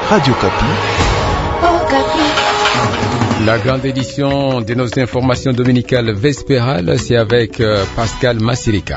Radio Kapi. La grande édition de nos informations dominicales vespérales, c'est avec Pascal Massirika.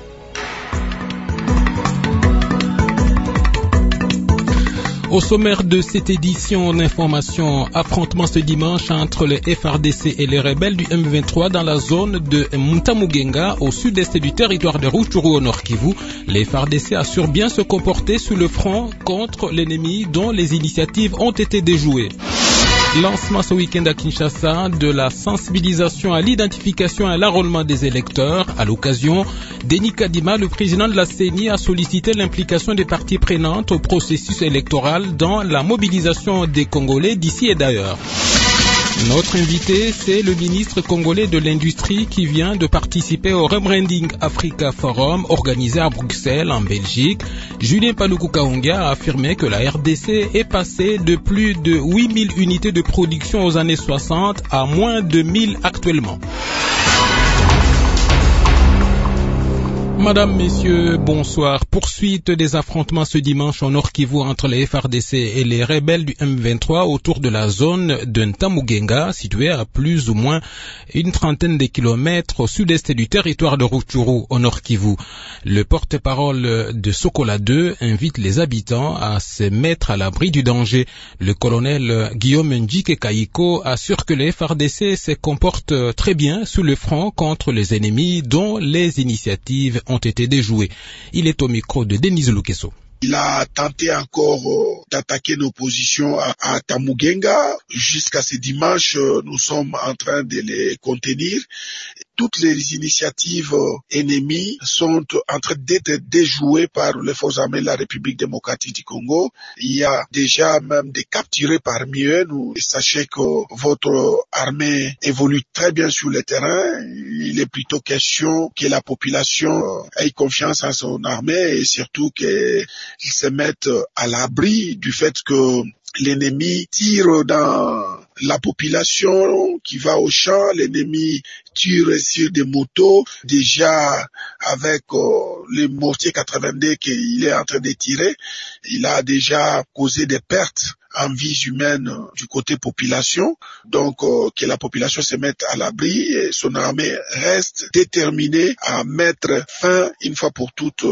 Au sommaire de cette édition d'information, affrontement ce dimanche entre les FARDC et les rebelles du M23 dans la zone de Muntamugenga au sud-est du territoire de Rutshuru au Nord Kivu. Les FARDC assurent bien se comporter sur le front contre l'ennemi dont les initiatives ont été déjouées. Lancement ce week-end à Kinshasa de la sensibilisation à l'identification et à l'enrôlement des électeurs. À l'occasion, Denis Kadima, le président de la CENI, a sollicité l'implication des parties prenantes au processus électoral dans la mobilisation des Congolais d'ici et d'ailleurs. Notre invité, c'est le ministre congolais de l'Industrie qui vient de participer au Rebranding Africa Forum organisé à Bruxelles, en Belgique. Julien Paluku Kahongya a affirmé que la RDC est passée de plus de 8000 unités de production aux années 60 à moins de 1000 actuellement. Madame, Messieurs, bonsoir. Poursuite des affrontements ce dimanche au Nord Kivu entre les FARDC et les rebelles du M23 autour de la zone de Ntamugenga, située à plus ou moins une trentaine de kilomètres au sud-est du territoire de Rutshuru au Nord Kivu. Le porte-parole de Sokola 2 invite les habitants à se mettre à l'abri du danger. Le colonel Guillaume Ndjike Kaiko assure que les FARDC se comportent très bien sur le front contre les ennemis dont les initiatives ont été déjoués. Il est au micro de Denise Lukeso. Il a tenté encore d'attaquer nos positions à Tamugenga. Jusqu'à ce dimanche, nous sommes en train de les contenir. Toutes les initiatives ennemies sont en train d'être déjouées par les forces armées de la République démocratique du Congo. Il y a déjà même des capturés parmi eux. Sachez que votre armée évolue très bien sur le terrain. Il est plutôt question que la population ait confiance en son armée et surtout qu'ils se mettent à l'abri du fait que l'ennemi tire dans la population qui va au champ, l'ennemi tire sur des motos, déjà avec les mortiers 82 qu'il est en train de tirer, il a déjà causé des pertes en vies humaines du côté population, donc que la population se mette à l'abri et son armée reste déterminée à mettre fin une fois pour toutes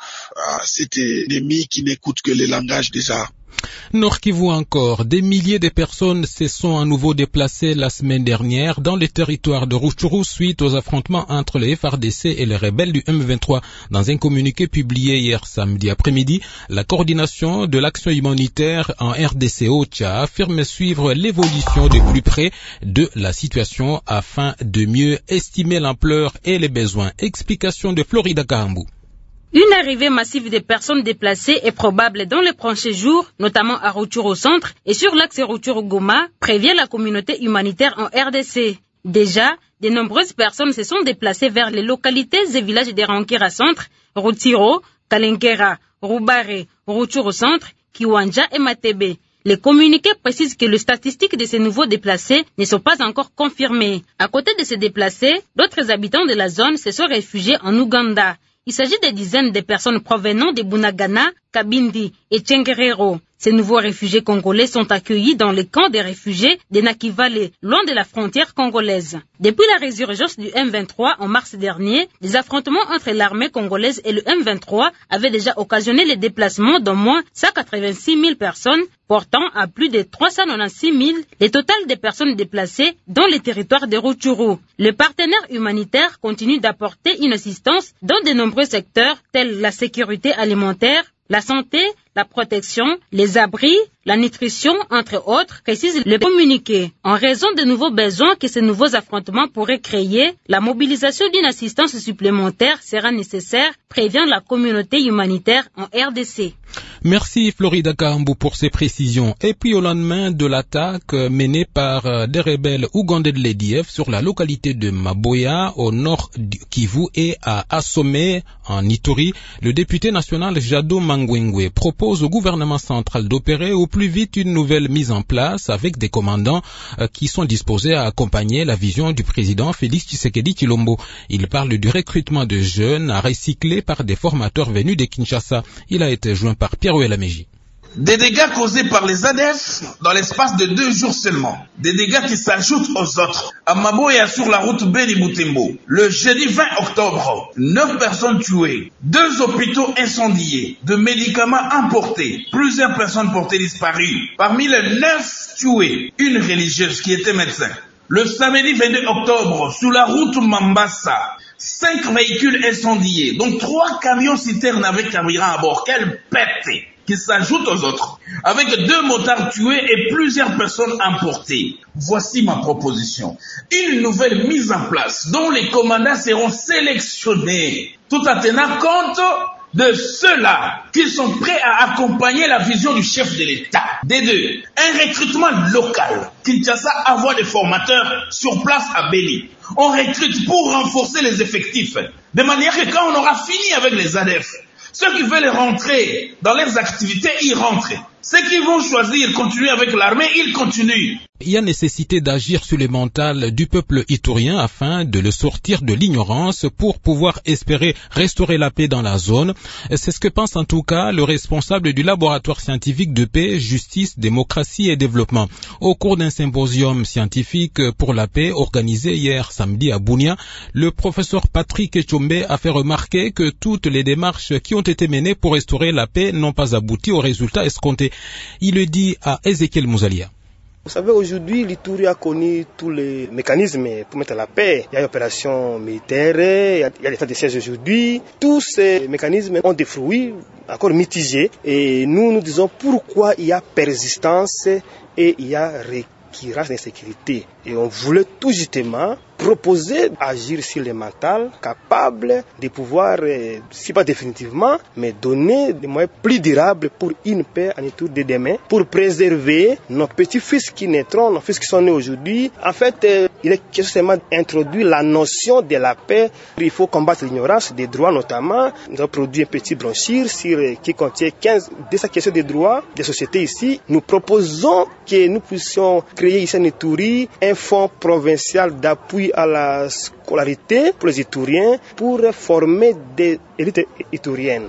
à cet ennemi qui n'écoute que le langage des armes. Nord Kivu encore, des milliers de personnes se sont à nouveau déplacées la semaine dernière dans le territoire de Rutshuru suite aux affrontements entre les FARDC et les rebelles du M23. Dans un communiqué publié hier samedi après-midi, la coordination de l'action humanitaire en RDC OCHA affirme suivre l'évolution de plus près de la situation afin de mieux estimer l'ampleur et les besoins. Explication de Florida Kahambou. Une arrivée massive de personnes déplacées est probable dans les prochains jours, notamment à Rutshuru centre et sur l'axe Rutshuru-Goma, prévient la communauté humanitaire en RDC. Déjà, de nombreuses personnes se sont déplacées vers les localités et villages de Rankira centre, Rutshiro, Kalenkera, Rubare, Rutshuru centre, Kiwanja et Matebe. Les communiqués précisent que les statistiques de ces nouveaux déplacés ne sont pas encore confirmées. À côté de ces déplacés, d'autres habitants de la zone se sont réfugiés en Ouganda. Il s'agit de dizaines de personnes provenant de Bunagana, Kabindi et Tchengerero. Ces nouveaux réfugiés congolais sont accueillis dans le camp des réfugiés de Nakivale, loin de la frontière congolaise. Depuis la résurgence du M23 en mars dernier, des affrontements entre l'armée congolaise et le M23 avaient déjà occasionné le déplacement d'au moins 186 000 personnes, portant à plus de 396 000 le total des personnes déplacées dans les territoires de Rutshuru. Les partenaires humanitaires continuent d'apporter une assistance dans de nombreux secteurs tels la sécurité alimentaire, la santé, la protection, les abris, la nutrition, entre autres, précise le communiqué. En raison des nouveaux besoins que ces nouveaux affrontements pourraient créer, la mobilisation d'une assistance supplémentaire sera nécessaire, prévient la communauté humanitaire en RDC. Merci Florida Kahambou pour ces précisions. Et puis au lendemain de l'attaque menée par des rebelles ougandais de l'EDF sur la localité de Maboya au nord du Kivu et à Assomé en Ituri, le député national Jado Mangwengwe propose au gouvernement central d'opérer au plus vite une nouvelle mise en place avec des commandants qui sont disposés à accompagner la vision du président Félix Tshisekedi Tshilombo. Il parle du recrutement de jeunes à recycler par des formateurs venus de Kinshasa. Il a été joint par Pierre Ouelameji. Des dégâts causés par les ADF dans l'espace de 2 jours seulement. Des dégâts qui s'ajoutent aux autres. À Maboya sur la route Beni-Butembo, le jeudi 20 octobre, 9 personnes tuées, 2 hôpitaux incendiés, de médicaments importés, plusieurs personnes portées disparues. Parmi les 9 tués, une religieuse qui était médecin. Le samedi 22 octobre, sur la route Mambasa, 5 véhicules incendiés, dont 3 camions citernes avec carburant à bord. Quelle pète qui s'ajoute aux autres, avec 2 motards tués et plusieurs personnes emportées. Voici ma proposition. Une nouvelle mise en place dont les commandants seront sélectionnés, tout en tenant compte de ceux-là qui sont prêts à accompagner la vision du chef de l'État. Des 2, un recrutement local. Kinshasa envoie des formateurs sur place à Béni. On recrute pour renforcer les effectifs, de manière que quand on aura fini avec les ADF, ceux qui veulent rentrer dans leurs activités, ils rentrent. Ceux qui vont choisir continuer avec l'armée, ils continuent. Il y a nécessité d'agir sur le mental du peuple iturien afin de le sortir de l'ignorance pour pouvoir espérer restaurer la paix dans la zone. C'est ce que pense en tout cas le responsable du laboratoire scientifique de paix, justice, démocratie et développement. Au cours d'un symposium scientifique pour la paix organisé hier samedi à Bunia, le professeur Patrick Echombe a fait remarquer que toutes les démarches qui ont été menées pour restaurer la paix n'ont pas abouti aux résultats escomptés. Il le dit à Ezekiel Mouzalia. Vous savez, aujourd'hui, l'Ituri a connu tous les mécanismes pour mettre la paix. Il y a l'opération militaire, il y a l'état de siège aujourd'hui. Tous ces mécanismes ont des fruits encore mitigés. Et nous disons pourquoi il y a persistance et il y a récurrence d'insécurité. Et on voulait tout justement proposer d'agir sur les mental, capable de pouvoir, si pas définitivement, mais donner des moyens plus durables pour une paix en Ituri de demain, pour préserver nos petits-fils qui naîtront, nos fils qui sont nés aujourd'hui. En fait, il est justement introduit la notion de la paix. Il faut combattre l'ignorance des droits notamment. Nous avons produit un petit brochure qui contient 15 de ces questions des droits des sociétés ici. Nous proposons que nous puissions créer ici en Ituri un fonds provincial d'appui à la scolarité pour les Ituriens, pour former des élites ituriennes.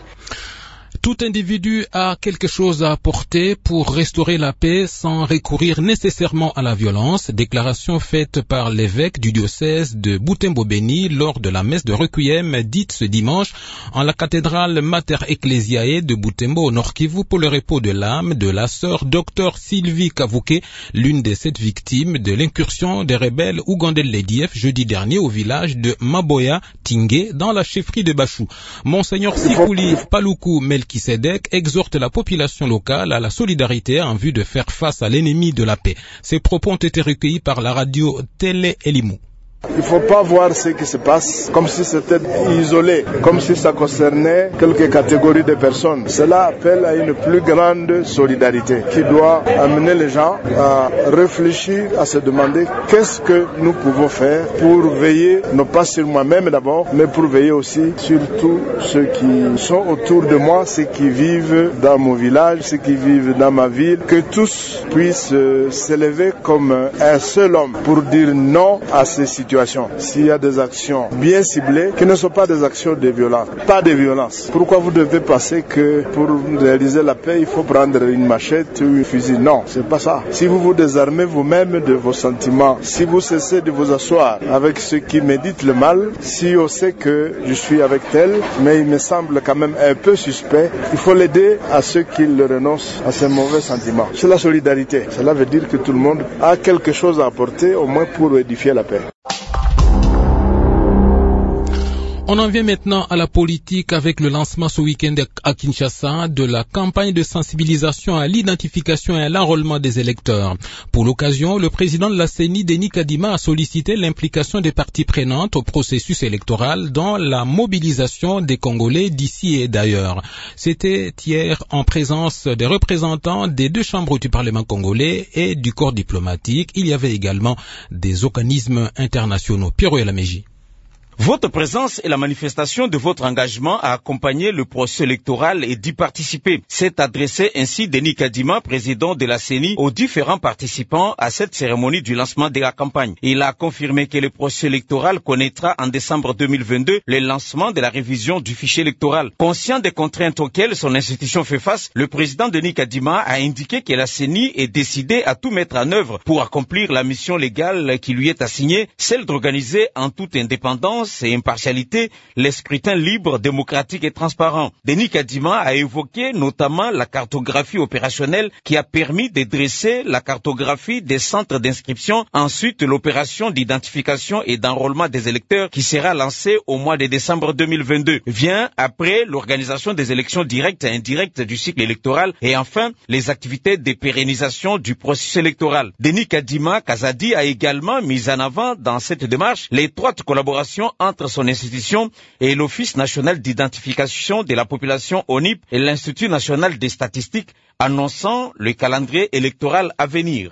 Tout individu a quelque chose à apporter pour restaurer la paix sans recourir nécessairement à la violence. Déclaration faite par l'évêque du diocèse de Butembo-Beni lors de la messe de Requiem dite ce dimanche en la cathédrale Mater Ecclesiae de Butembo au Nord Kivu pour le repos de l'âme de la sœur Dr Sylvie Kavuke, l'une des 7 victimes de l'incursion des rebelles Ougandais-Ledieff jeudi dernier au village de Maboya Tingé dans la chefferie de Bachou. Monseigneur Sikouli Paluku Melchisedek exhorte la population locale à la solidarité en vue de faire face à l'ennemi de la paix. Ces propos ont été recueillis par la radio Télé Elimou. Il ne faut pas voir ce qui se passe comme si c'était isolé, comme si ça concernait quelques catégories de personnes. Cela appelle à une plus grande solidarité qui doit amener les gens à réfléchir, à se demander qu'est-ce que nous pouvons faire pour veiller, non pas sur moi-même d'abord, mais pour veiller aussi sur tous ceux qui sont autour de moi, ceux qui vivent dans mon village, ceux qui vivent dans ma ville, que tous puissent s'élever comme un seul homme pour dire non à ces situations. S'il y a des actions bien ciblées, qui ne sont pas des actions de violence, pas de violence. Pourquoi vous devez penser que pour réaliser la paix, il faut prendre une machette ou un fusil? Non, c'est pas ça. Si vous vous désarmez vous-même de vos sentiments, si vous cessez de vous asseoir avec ceux qui méditent le mal, si on sait que je suis avec tel, mais il me semble quand même un peu suspect, il faut l'aider à ceux qui renoncent à ces mauvais sentiments. C'est la solidarité. Cela veut dire que tout le monde a quelque chose à apporter, au moins pour édifier la paix. On en vient maintenant à la politique avec le lancement ce week-end à Kinshasa de la campagne de sensibilisation à l'identification et à l'enrôlement des électeurs. Pour l'occasion, le président de la CENI, Denis Kadima, a sollicité l'implication des parties prenantes au processus électoral dans la mobilisation des Congolais d'ici et d'ailleurs. C'était hier en présence des représentants des 2 chambres du Parlement congolais et du corps diplomatique. Il y avait également des organismes internationaux. Pierrot Elameji. Votre présence est la manifestation de votre engagement à accompagner le processus électoral et d'y participer. C'est adressé ainsi Denis Kadima, président de la CENI, aux différents participants à cette cérémonie du lancement de la campagne. Il a confirmé que le processus électoral connaîtra en décembre 2022 le lancement de la révision du fichier électoral. Conscient des contraintes auxquelles son institution fait face, le président Denis Kadima a indiqué que la CENI est décidée à tout mettre en œuvre pour accomplir la mission légale qui lui est assignée, celle d'organiser en toute indépendance et impartialité les scrutins libres, démocratiques et transparents. Denis Kadima a évoqué notamment la cartographie opérationnelle qui a permis de dresser la cartographie des centres d'inscription, ensuite l'opération d'identification et d'enrôlement des électeurs qui sera lancée au mois de décembre 2022. Vient après l'organisation des élections directes et indirectes du cycle électoral et enfin les activités de pérennisation du processus électoral. Denis Kadima Kazadi a également mis en avant dans cette démarche l'étroite collaboration entre son institution et l'Office national d'identification de la population ONIP et l'Institut national des statistiques, annonçant le calendrier électoral à venir.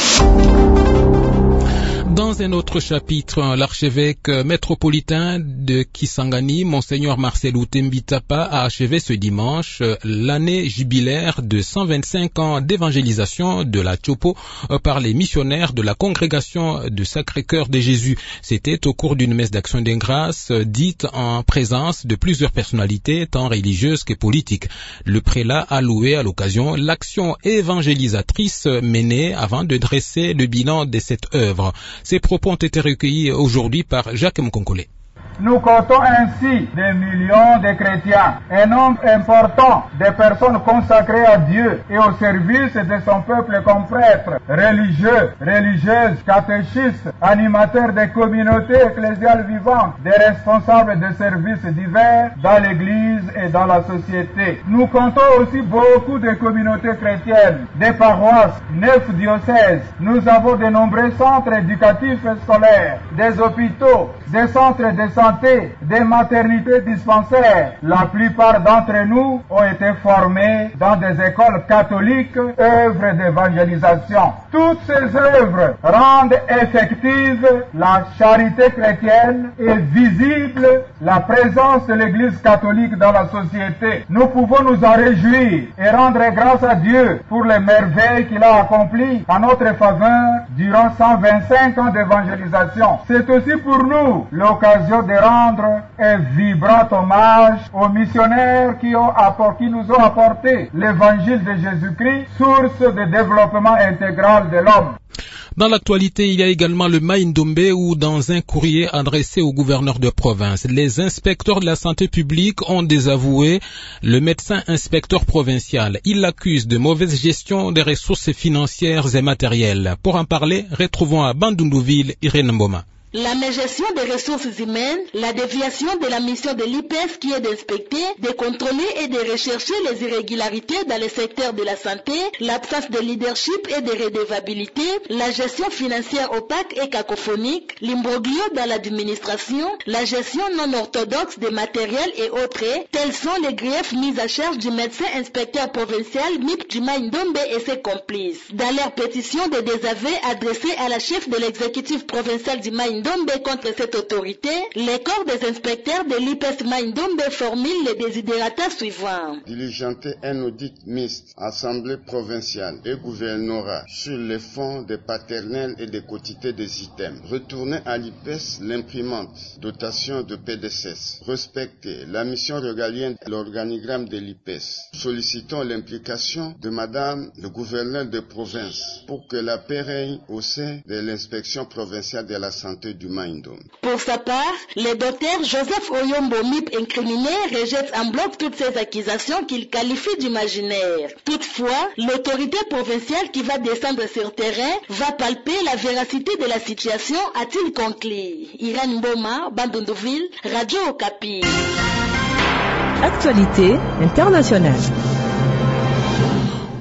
Dans un autre chapitre, l'archevêque métropolitain de Kisangani, Monseigneur Marcel Outembitapa, a achevé ce dimanche l'année jubilaire de 125 ans d'évangélisation de la Chopo par les missionnaires de la congrégation du Sacré-Cœur de Jésus. C'était au cours d'une messe d'action de grâce dite en présence de plusieurs personnalités, tant religieuses que politiques. Le prélat a loué à l'occasion l'action évangélisatrice menée avant de dresser le bilan de cette œuvre. Ces propos ont été recueillis aujourd'hui par Jacques Mkonkole. Nous comptons ainsi des millions de chrétiens, un nombre important de personnes consacrées à Dieu et au service de son peuple comme prêtres, religieux, religieuses, catéchistes, animateurs des communautés ecclésiales vivantes, des responsables de services divers dans l'Église et dans la société. Nous comptons aussi beaucoup de communautés chrétiennes, des paroisses, 9 diocèses. Nous avons de nombreux centres éducatifs et scolaires, des hôpitaux, des centres de santé, des maternités dispensaires. La plupart d'entre nous ont été formés dans des écoles catholiques, œuvres d'évangélisation. Toutes ces œuvres rendent effective la charité chrétienne et visible la présence de l'Église catholique dans la société. Nous pouvons nous en réjouir et rendre grâce à Dieu pour les merveilles qu'il a accomplies en notre faveur durant 125 ans d'évangélisation. C'est aussi pour nous l'occasion de rendre un vibrant hommage aux missionnaires qui nous ont apporté l'évangile de Jésus-Christ, source de développement intégral de l'homme. Dans l'actualité, il y a également le Maïndombe où, dans un courrier adressé au gouverneur de province, les inspecteurs de la santé publique ont désavoué le médecin inspecteur provincial. Ils l'accusent de mauvaise gestion des ressources financières et matérielles. Pour en parler, retrouvons à Bandundouville Irène Mboma. La mégestion des ressources humaines, la déviation de la mission de l'IPES qui est d'inspecter, de contrôler et de rechercher les irrégularités dans le secteur de la santé, l'absence de leadership et de redevabilité, la gestion financière opaque et cacophonique, l'imbroglio dans l'administration, la gestion non orthodoxe des matériels et autres, tels sont les griefs mis à charge du médecin inspecteur provincial MIP du Maïndombe et ses complices. Dans leur pétition de désaveu adressée à la chef de l'exécutif provincial du Maïndombe contre cette autorité, les corps des inspecteurs de l'IPES Maïndombe formulent les désidérata suivants. Diligenter un audit mixte, assemblée provinciale et gouvernorat sur les fonds des paternels et des quotités des items. Retourner à l'IPES l'imprimante, dotation de PDCS. Respecter la mission régalienne de l'organigramme de l'IPES. Sollicitons l'implication de Madame le gouverneur de province pour que la paix règne au sein de l'inspection provinciale de la santé du Maïndombe. Pour sa part, le docteur Joseph Oyombo MIP incriminé rejette en bloc toutes ces accusations qu'il qualifie d'imaginaires. Toutefois, l'autorité provinciale qui va descendre sur terrain va palper la véracité de la situation, a-t-il conclu. Irène Mboma, Bandundouville, Radio Okapi. Actualité internationale.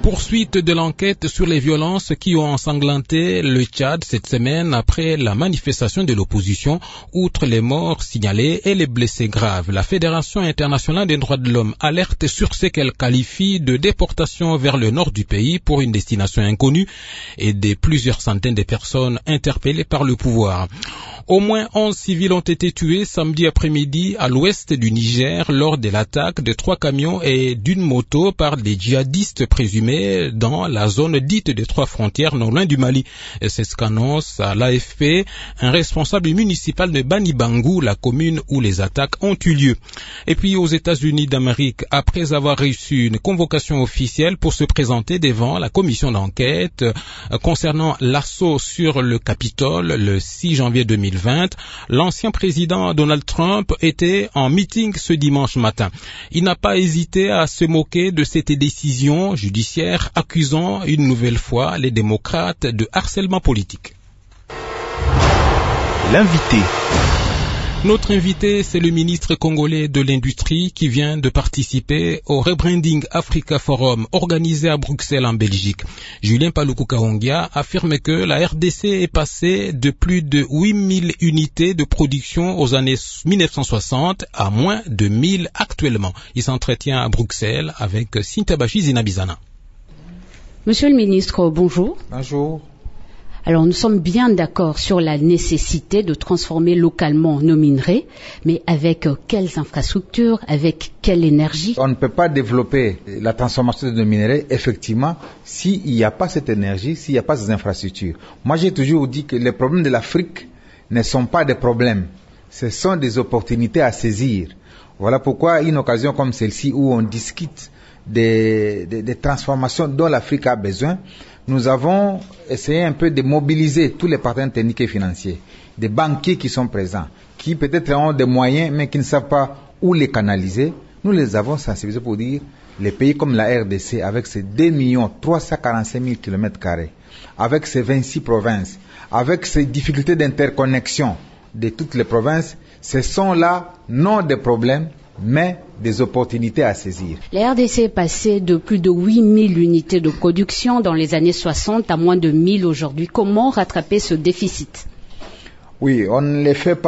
Poursuite de l'enquête sur les violences qui ont ensanglanté le Tchad cette semaine après la manifestation de l'opposition, outre les morts signalés et les blessés graves. La Fédération internationale des droits de l'homme alerte sur ce qu'elle qualifie de déportation vers le nord du pays pour une destination inconnue et de plusieurs centaines de personnes interpellées par le pouvoir. Au moins 11 civils ont été tués samedi après-midi à l'ouest du Niger lors de l'attaque de 3 camions et d'une moto par des djihadistes présumés dans la zone dite des 3 frontières non loin du Mali. C'est ce qu'annonce à l'AFP un responsable municipal de Banibangou, la commune où les attaques ont eu lieu. Et puis aux États-Unis d'Amérique, après avoir reçu une convocation officielle pour se présenter devant la commission d'enquête concernant l'assaut sur le Capitole le 6 janvier 2020, l'ancien président Donald Trump était en meeting ce dimanche matin. Il n'a pas hésité à se moquer de cette décision judiciaire, accusant une nouvelle fois les démocrates de harcèlement politique. L'invité. Notre invité, c'est le ministre congolais de l'Industrie qui vient de participer au Rebranding Africa Forum organisé à Bruxelles en Belgique. Julien Paluku Kahongia affirme que la RDC est passée de plus de 8000 unités de production aux années 1960 à moins de 1000 actuellement. Il s'entretient à Bruxelles avec Sintabashi Zinabizana. Monsieur le ministre, bonjour. Bonjour. Alors nous sommes bien d'accord sur la nécessité de transformer localement nos minerais, mais avec quelles infrastructures, avec quelle énergie? On ne peut pas développer la transformation de nos minerais, effectivement, s'il n'y a pas cette énergie, s'il n'y a pas ces infrastructures. Moi j'ai toujours dit que les problèmes de l'Afrique ne sont pas des problèmes, ce sont des opportunités à saisir. Voilà pourquoi une occasion comme celle-ci où on discute des transformations dont l'Afrique a besoin, nous avons essayé un peu de mobiliser tous les partenaires techniques et financiers, des banquiers qui sont présents, qui peut-être ont des moyens mais qui ne savent pas où les canaliser. Nous les avons sensibilisés pour dire, les pays comme la RDC, avec ses 2 345 000 km², avec ses 26 provinces, avec ses difficultés d'interconnexion de toutes les provinces, ce sont là non des problèmes, mais des opportunités à saisir. La RDC est passée de plus de 8000 unités de production dans les années 60 à moins de 1000 aujourd'hui. Comment rattraper ce déficit? Oui, on ne le fait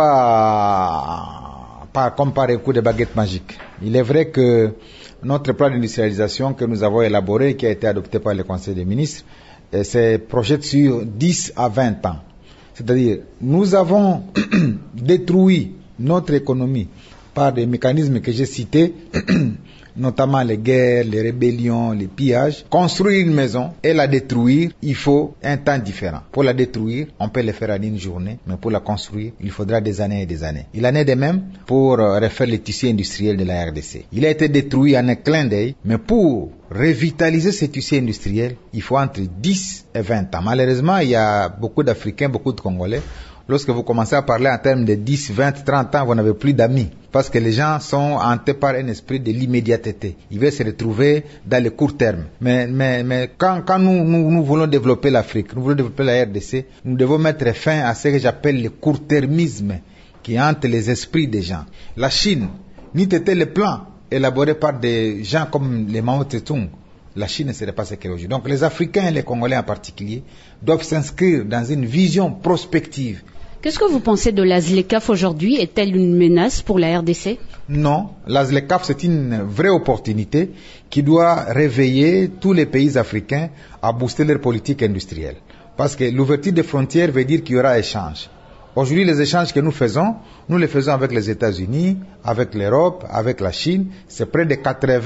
pas comme par un coup de baguette magique. Il est vrai que notre plan d'industrialisation que nous avons élaboré, qui a été adopté par le Conseil des ministres, se projette sur 10 à 20 ans. C'est-à-dire, nous avons détruit notre économie par des mécanismes que j'ai cités, notamment les guerres, les rébellions, les pillages. Construire une maison et la détruire, il faut un temps différent. Pour la détruire, on peut le faire en une journée, mais pour la construire, il faudra des années et des années. Il en est de même pour refaire le tissu industriel de la RDC. Il a été détruit en un clin d'œil, mais pour revitaliser ce tissu industriel, il faut entre 10 et 20 ans. Malheureusement, il y a beaucoup d'Africains, beaucoup de Congolais. Lorsque vous commencez à parler en termes de 10, 20, 30 ans, vous n'avez plus d'amis. Parce que les gens sont hantés par un esprit de l'immédiateté. Ils veulent se retrouver dans le court terme. Mais quand nous voulons développer l'Afrique, nous voulons développer la RDC, nous devons mettre fin à ce que j'appelle le court-termisme qui hante les esprits des gens. La Chine, n'eût été le plan élaboré par des gens comme les Mao Tse-tung, la Chine ne serait pas ce qu'elle est aujourd'hui. Donc les Africains et les Congolais en particulier doivent s'inscrire dans une vision prospective. Qu'est-ce que vous pensez de la ZLECAf aujourd'hui? Est-elle une menace pour la RDC? Non, la ZLECAf c'est une vraie opportunité qui doit réveiller tous les pays africains à booster leur politique industrielle. Parce que l'ouverture des frontières veut dire qu'il y aura échange. Aujourd'hui, les échanges que nous les faisons avec les États-Unis, avec l'Europe, avec la Chine. C'est près de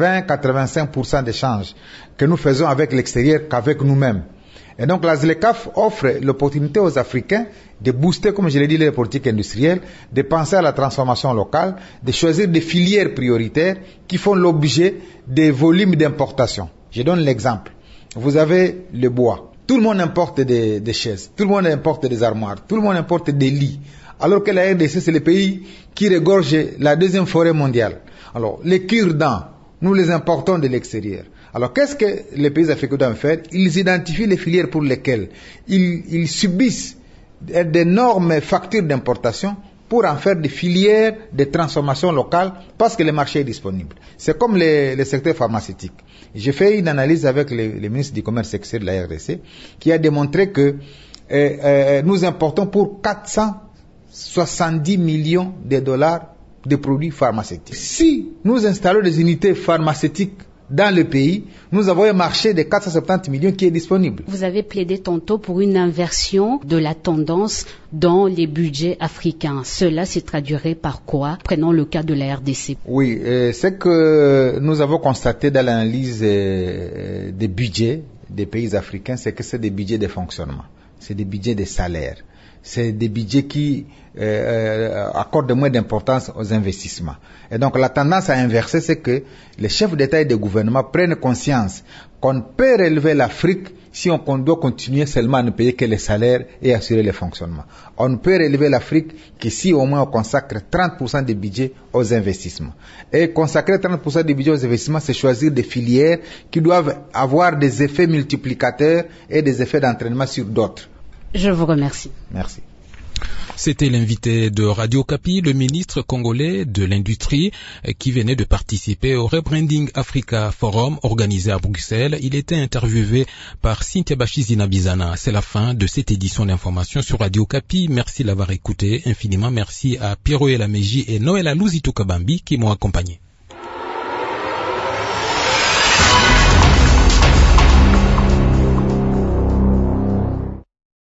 80-85% d'échanges que nous faisons avec l'extérieur qu'avec nous-mêmes. Et donc la ZLECAf offre l'opportunité aux Africains de booster, comme je l'ai dit, les politiques industrielles, de penser à la transformation locale, de choisir des filières prioritaires qui font l'objet des volumes d'importation. Je donne l'exemple. Vous avez le bois. Tout le monde importe des chaises, tout le monde importe des armoires, tout le monde importe des lits. Alors que la RDC, c'est le pays qui regorge la deuxième forêt mondiale. Alors, les cure-dents, nous les importons de l'extérieur. Alors, qu'est-ce que les pays africains doivent faire? Ils identifient les filières pour lesquelles ils subissent d'énormes factures d'importation pour en faire des filières de transformation locale parce que le marché est disponible. C'est comme le secteur pharmaceutique. J'ai fait une analyse avec le ministre du Commerce extérieur de la RDC qui a démontré que nous importons pour 470 millions de dollars de produits pharmaceutiques. Si nous installons des unités pharmaceutiques dans le pays, nous avons un marché de 470 millions qui est disponible. Vous avez plaidé tantôt pour une inversion de la tendance dans les budgets africains. Cela se traduirait par quoi? Prenons le cas de la RDC. Oui, ce que nous avons constaté dans l'analyse des budgets des pays africains, c'est que c'est des budgets de fonctionnement, c'est des budgets de salaire. C'est des budgets qui accordent moins d'importance aux investissements. Et donc la tendance à inverser, c'est que les chefs d'État et de gouvernement prennent conscience qu'on peut relever l'Afrique si on doit continuer seulement à ne payer que les salaires et assurer le fonctionnement. On ne peut relever l'Afrique que si au moins on consacre 30% des budgets aux investissements. Et consacrer 30% des budgets aux investissements, c'est choisir des filières qui doivent avoir des effets multiplicateurs et des effets d'entraînement sur d'autres. Je vous remercie. Merci. C'était l'invité de Radio Okapi, le ministre congolais de l'Industrie, qui venait de participer au Rebranding Africa Forum organisé à Bruxelles. Il était interviewé par Cynthia Bachizina-Bizana. C'est la fin de cette édition d'information sur Radio Okapi. Merci de l'avoir écouté infiniment. Merci à Pierrot Elameji et Noël Alouzito Kabambi qui m'ont accompagné.